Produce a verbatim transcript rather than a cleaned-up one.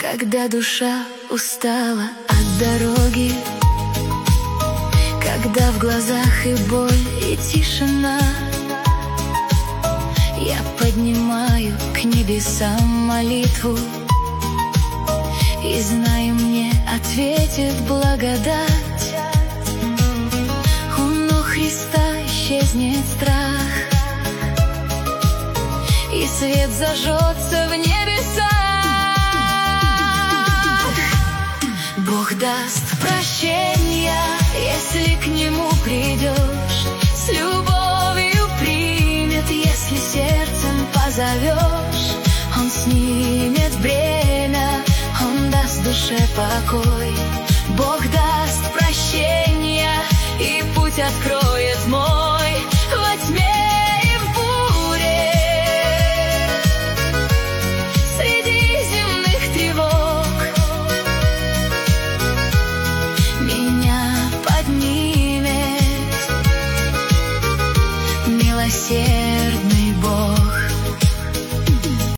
Когда душа устала от дороги, когда в глазах и боль, и тишина, я поднимаю к небесам молитву и знаю, мне ответит благодать. У ног Христа исчезнет страх, и свет зажжется в небесах. Бог даст прощения, если к Нему придешь, с любовью примет, если сердцем позовешь. Он снимет бремя, Он даст душе покой. Бог даст прощения, и путь откроет мой во тьме. Милосердный Бог.